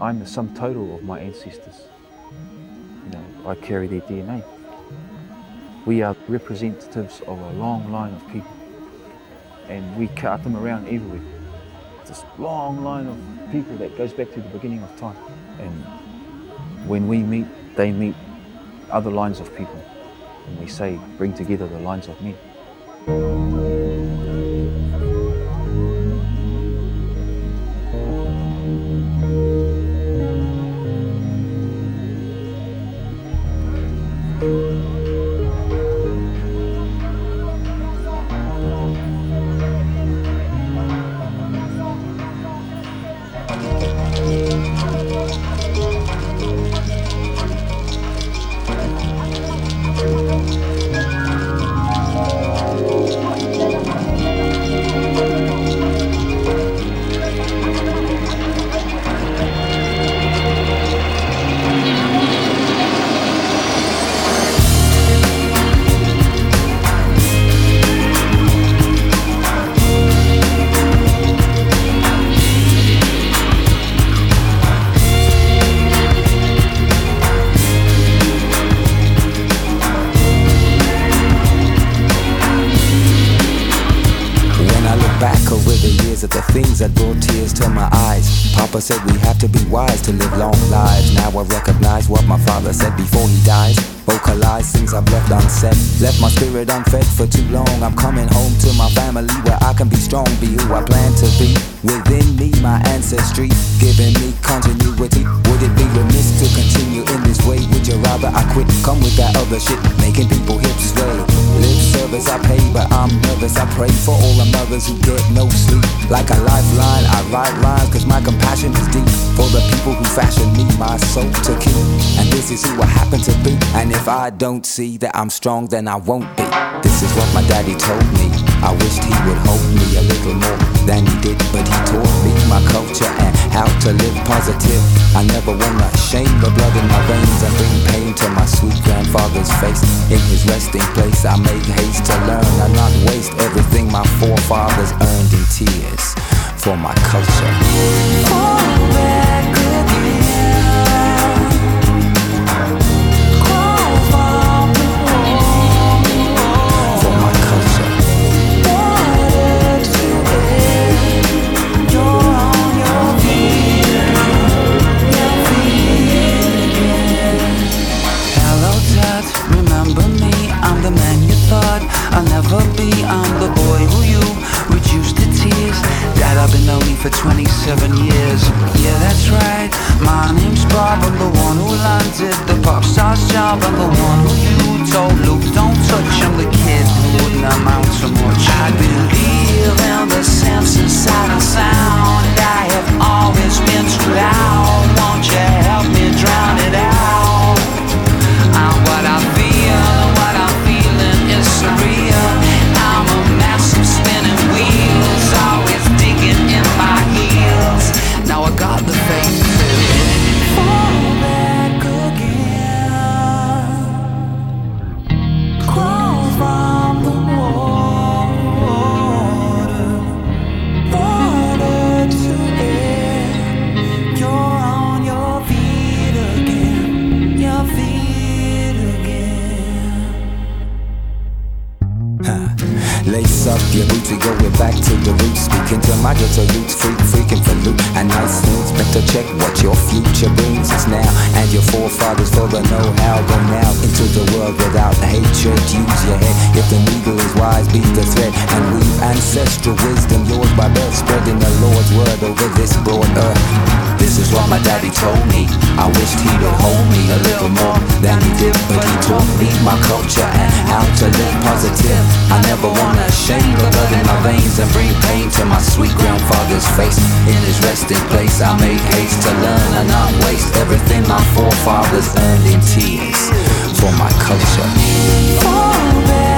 I'm the sum total of my ancestors. I carry their DNA. We are representatives of a long line of people, and we cart them around everywhere. This long line of people that goes back to the beginning of time. And when we meet, they meet other lines of people. And we say, bring together the lines of men. Of the things that brought tears to my eyes. Papa said we have to be wise to live long lives. Now I recognize what my father said before he dies. Vocalize things I've left unsaid. Left my spirit unfed for too long. I'm coming home to my family where I can be strong, be who I plan to be. Within me, my ancestry, giving me continuity. Would it be remiss to continue in this way? Would you rather I quit? Come with that other shit, making people hips sway. Lip service I pay, but I'm nervous. I pray for all the mothers who get no sleep. Like a lifeline, I write rhymes cause my compassion is deep. For the people who fashion me, my soul to keep. And this is who I happen to be. And if I don't see that I'm strong, then I won't be. This is what my daddy told me. I wished he would hold me a little more than he did, but he taught me my culture and how to live positive. I never wanna shame the blood in my veins and bring pain to my sweet grandfather's face. In his resting place I make haste to learn and not waste everything my forefathers earned in tears for my culture. Fall back again. Crawl from the wall for my culture. Water to air. You're on your feet. Your feet again. Hello Dad, remember me? I'm the man you thought I'll never be. I'm the boy who you reduced to tears. Dad, I've been lonely for 27 years. Yeah, that's right, my name's Bob. I'm the one who landed the pop star's job. I'm the one who you told Luke don't touch. I'm the kid who wouldn't amount to much. I believe in the sense inside of sound. I have always been too loud. Won't you help me drown it out? And what I feel and what I'm feeling is surreal. I'm a massive spinning wheels, always digging in my heels. Now I got the faith to fall back again. Crawl from the water to air. You're on your feet again, your feet again. Lace up your boots, we go back to the roots. Speaking to my ghetto roots, freaking for loot. And nice things, better check what your future brings us now. And your forefathers for the know-how. Go now into the world without hatred. Use your head, if the needle is wise, beat the thread. And weave ancestral wisdom, yours by birth. Spreading the Lord's word over this broad earth. This is what my daddy told me. I wished he would hold me a little more than he did, but he taught me my culture and how to live positive. I never wanna shame the blood in my veins and bring pain to my sweet grandfather's face. In his resting place I make haste to learn and not waste everything my forefathers earned in tears for my culture.